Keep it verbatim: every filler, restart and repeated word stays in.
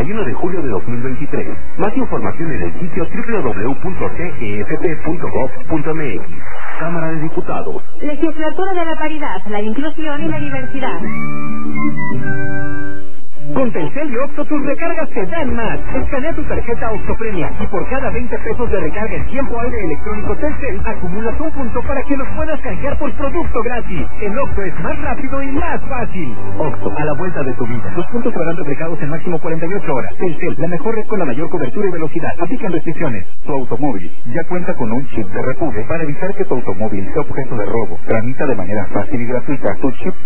y uno de julio de dos mil veintitrés. Más información en el sitio doble u doble u doble u punto c e f p punto gov punto m x. Cámara de Diputados. Legislatura de la Paridad, la Inclusión y la Diversidad. Con Telcel y Oxxo tus recargas te dan más. Escanea tu tarjeta Oxxopremia y por cada veinte pesos de recarga en tiempo aire electrónico Telcel acumulas un punto para que los puedas canjear por producto gratis. El Oxxo es más rápido y más fácil. Oxxo, a la vuelta de tu vida. Los puntos serán reflejados en máximo cuarenta y ocho horas. Telcel, la mejor red con la mayor cobertura y velocidad. Aplican restricciones. Tu automóvil ya cuenta con un chip de repube para evitar que tu automóvil sea objeto de robo. Tramita de manera fácil y gratuita tu chip